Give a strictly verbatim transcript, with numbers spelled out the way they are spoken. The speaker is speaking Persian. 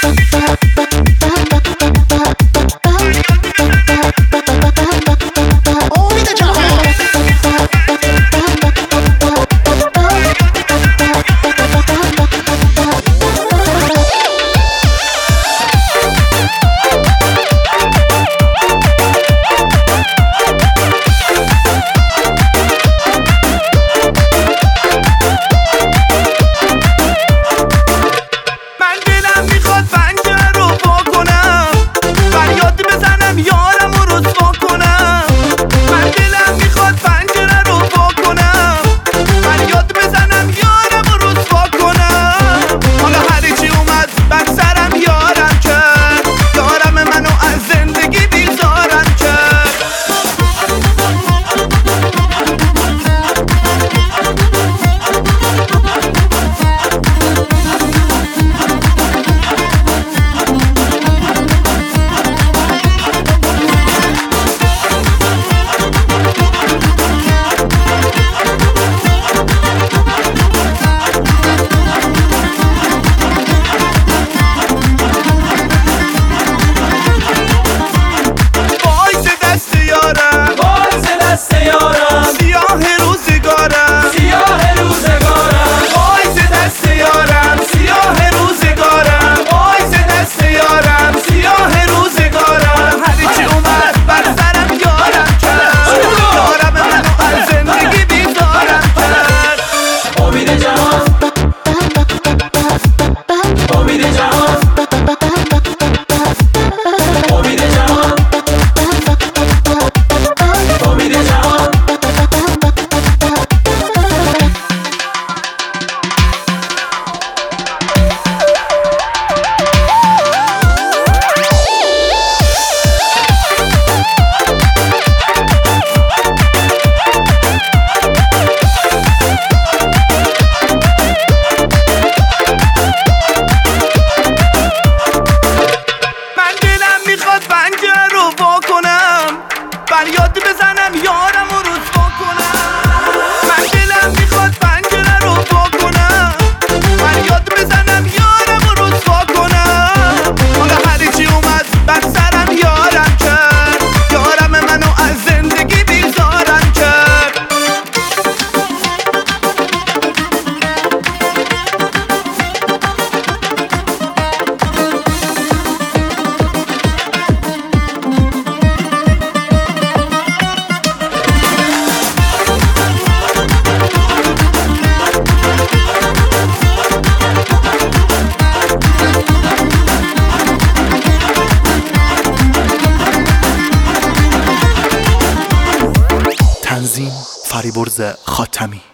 فریاد بزنم یارم و رسوا کنم. من دلم میخواد پنجره رو وا کنم، فریاد بزنم یارم و رسوا کنم. حالا هر چی اومد بر سرم یارم کرد، یارم منو از زندگی بیزارم کرد. تنظیم فریبرز خاتمی.